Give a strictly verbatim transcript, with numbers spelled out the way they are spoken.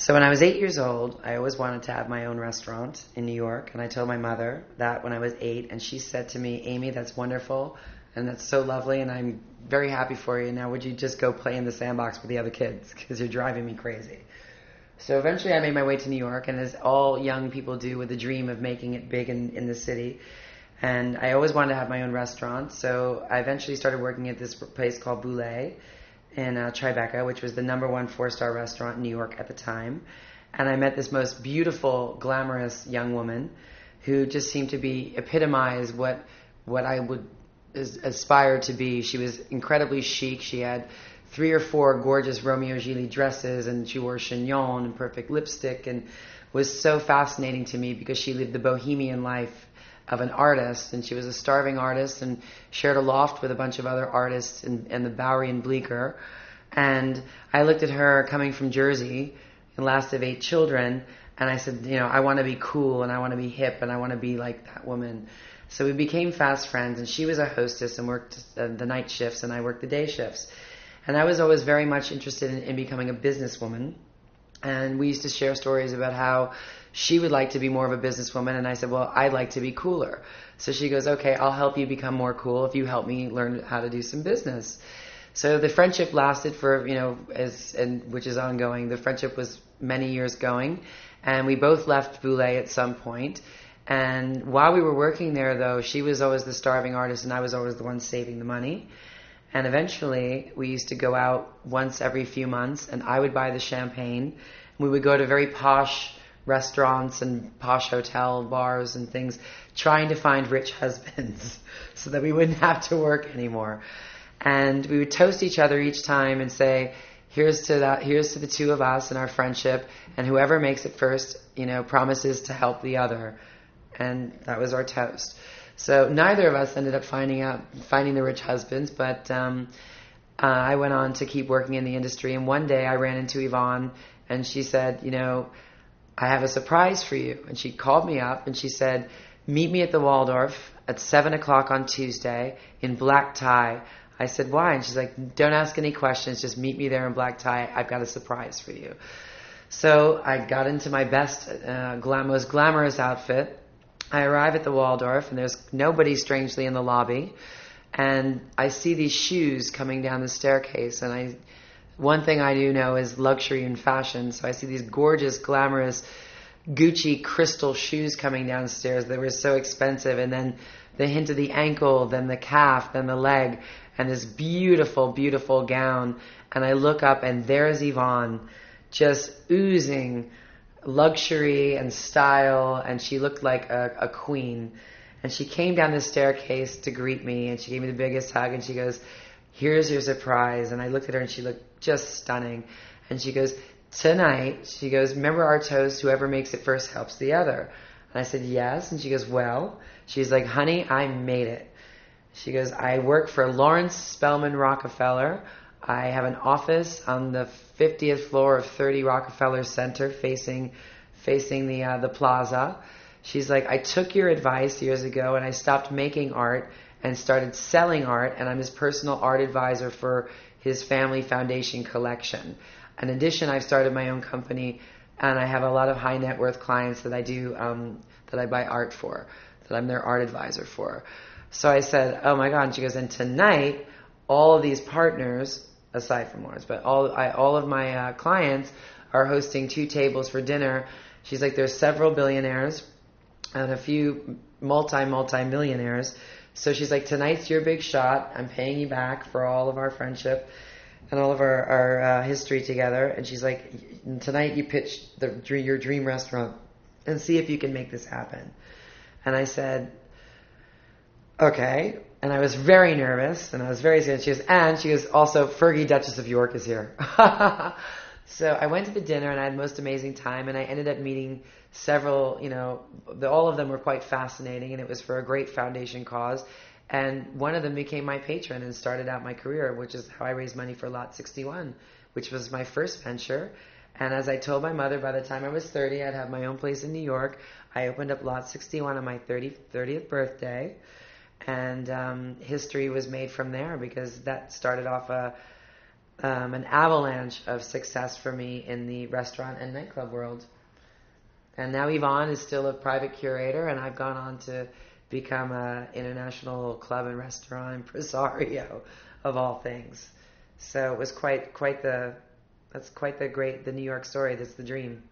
So when I was eight years old, I always wanted to have my own restaurant in New York, and I told my mother that when I was eight, and she said to me, Amy, that's wonderful, and that's so lovely, and I'm very happy for you. Now would you just go play in the sandbox with the other kids, because you're driving me crazy. So eventually I made my way to New York, and as all young people do with the dream of making it big in, in the city, and I always wanted to have my own restaurant, so I eventually started working at this place called Boulé in uh, Tribeca, which was the number one four-star restaurant in New York at the time. And I met this most beautiful, glamorous young woman who just seemed to be epitomize what what I would as, aspire to be. She was incredibly chic. She had three or four gorgeous Romeo Gilly dresses, and she wore chignon and perfect lipstick, and was so fascinating to me because she lived the bohemian life of an artist, and she was a starving artist and shared a loft with a bunch of other artists in, in the Bowery and Bleecker. And I looked at her coming from Jersey, the last of eight children, and I said, you know, I want to be cool and I want to be hip and I want to be like that woman. So we became fast friends, and she was a hostess and worked uh, the night shifts, and I worked the day shifts. And I was always very much interested in, in becoming a businesswoman. And we used to share stories about how she would like to be more of a businesswoman, and I said, well, I'd like to be cooler. So she goes, okay, I'll help you become more cool if you help me learn how to do some business. So the friendship lasted for, you know, as and which is ongoing. The friendship was many years going, and we both left Boulé at some point. And while we were working there, though, she was always the starving artist, and I was always the one saving the money. And eventually, we used to go out once every few months, and I would buy the champagne. We would go to very posh restaurants and posh hotel bars and things, trying to find rich husbands so that we wouldn't have to work anymore. And we would toast each other each time and say, here's to that, here's to the two of us and our friendship, and whoever makes it first, you know, promises to help the other. And that was our toast. So neither of us ended up finding out, finding the rich husbands, but um, uh, I went on to keep working in the industry. And one day I ran into Yvonne, and she said, you know, I have a surprise for you. And she called me up and she said, meet me at the Waldorf at seven o'clock on Tuesday in black tie. I said, why? And she's like, don't ask any questions, just meet me there in black tie. I've got a surprise for you. So I got into my best, uh, glam- most glamorous outfit. I arrive at the Waldorf, and there's nobody, strangely, in the lobby. And I see these shoes coming down the staircase, and I, one thing I do know is luxury and fashion. So I see these gorgeous, glamorous Gucci crystal shoes coming downstairs that were so expensive, and then the hint of the ankle, then the calf, then the leg, and this beautiful, beautiful gown. And I look up, and there's Yvonne, just oozing luxury and style, and she looked like a, a queen. And she came down the staircase to greet me, and she gave me the biggest hug, and she goes, here's your surprise. And I looked at her, and she looked just stunning. And she goes, tonight, she goes, remember our toast, whoever makes it first helps the other. And I said, yes. And she goes, well, she's like, honey, I made it. She goes, I work for Lawrence Spelman Rockefeller. I have an office on the fiftieth floor of thirty Rockefeller Center, facing facing the uh, the plaza. She's like, I took your advice years ago, and I stopped making art and started selling art, and I'm his personal art advisor for his family foundation collection. In addition, I've started my own company, and I have a lot of high net worth clients that I do um, that I buy art for, that I'm their art advisor for. So I said, oh my God. And she goes, and tonight, all of these partners, aside from Lawrence, but all I, all of my uh, clients are hosting two tables for dinner. She's like, there's several billionaires and a few multi, multi-millionaires. So she's like, tonight's your big shot. I'm paying you back for all of our friendship and all of our, our uh, history together. And she's like, tonight you pitch the, your dream restaurant and see if you can make this happen. And I said, okay. And I was very nervous, and I was very scared. She goes, and she goes, also, Fergie, Duchess of York is here. So I went to the dinner, and I had the most amazing time, and I ended up meeting several, you know, the, all of them were quite fascinating, and it was for a great foundation cause. And one of them became my patron and started out my career, which is how I raised money for Lot sixty-one, which was my first venture. And as I told my mother, by the time I was thirty, I'd have my own place in New York. I opened up Lot sixty-one on my thirtieth birthday. And um, history was made from there, because that started off a, um, an avalanche of success for me in the restaurant and nightclub world. And now Yvonne is still a private curator, and I've gone on to become an international club and restaurant impresario of all things. So it was quite quite the that's quite the great the New York story. That's the dream.